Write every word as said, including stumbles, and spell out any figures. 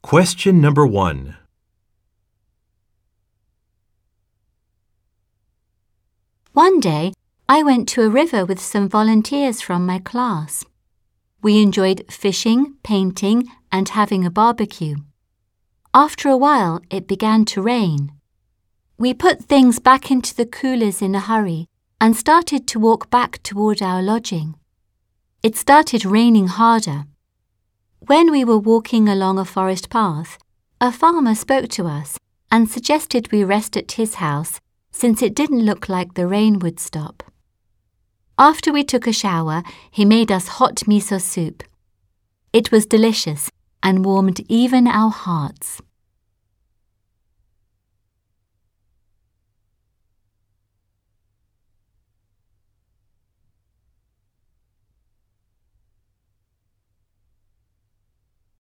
Question number one. One day, I went to a river with some volunteers from my class. We enjoyed fishing, painting, and having a barbecue. After a while, it began to rain. We put things back into the coolers in a hurry and started to walk back toward our lodging. It started raining harder. When we were walking along a forest path, a farmer spoke to us and suggested we rest at his house since it didn't look like the rain would stop. After we took a shower, he made us hot miso soup. It was delicious and warmed even our hearts.